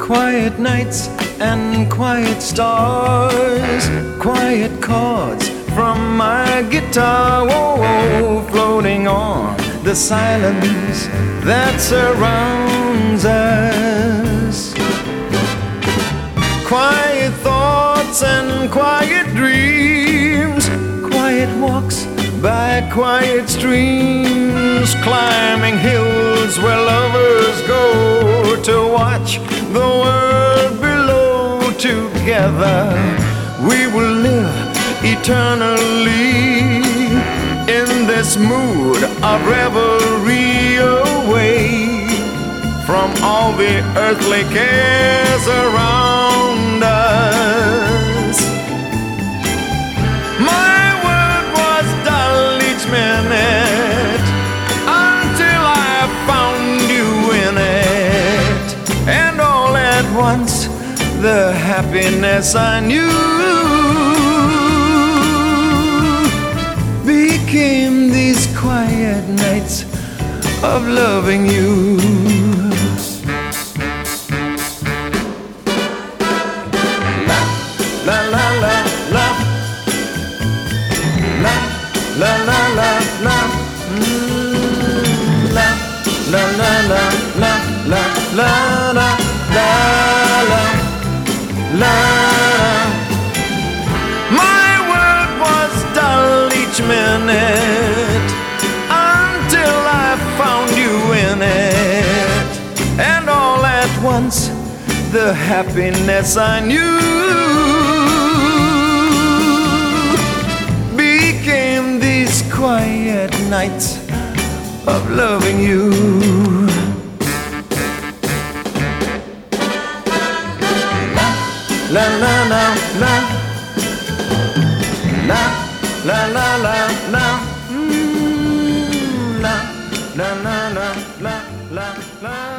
Quiet nights and quiet stars, quiet chords from my guitar, whoa, floating on the silence that surrounds us. Quiet thoughts and quiet dreams, quiet walks by quiet streams, climbing hills where lovers go to watch the world below. Together we will live eternally in this mood of revelry, away from all the earthly cares around us. My world was dull each minute until I found you in it, and all at once the happiness I knew became these quiet nights of loving you. La la la la la la la la la la la la la la la la la la la. My world was dull each minute until I found you in it, and all at once the happiness I knew became these quiet nights of loving you. La la la la la la la la la la la la la la la la.